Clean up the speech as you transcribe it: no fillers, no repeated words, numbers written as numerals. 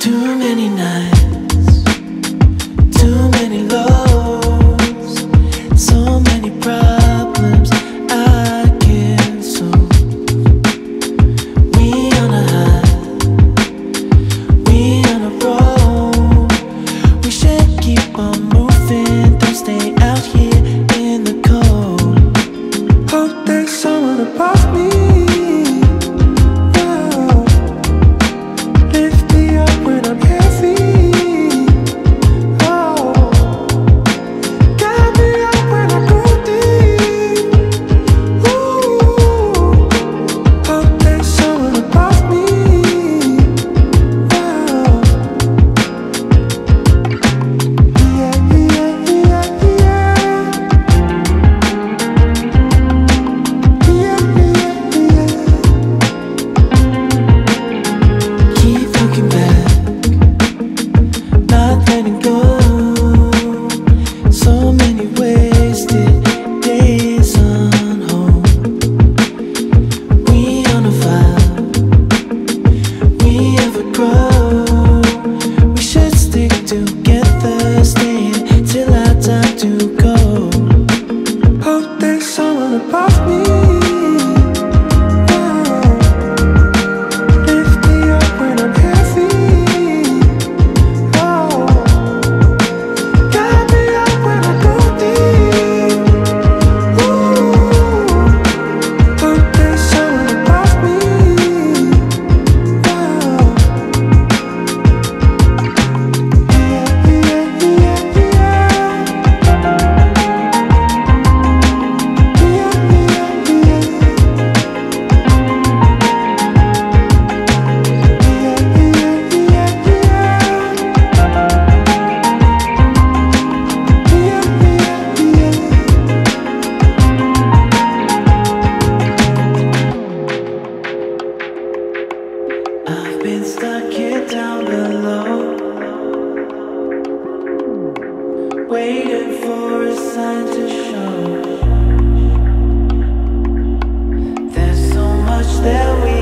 Too many nights, too many lows, so many problems I can't solve. We on a high, we on a roll. We should keep on moving, don't stay out here in the cold. Hope there's someone above me. I've been stuck here down below, waiting for a sign to show. There's so much that we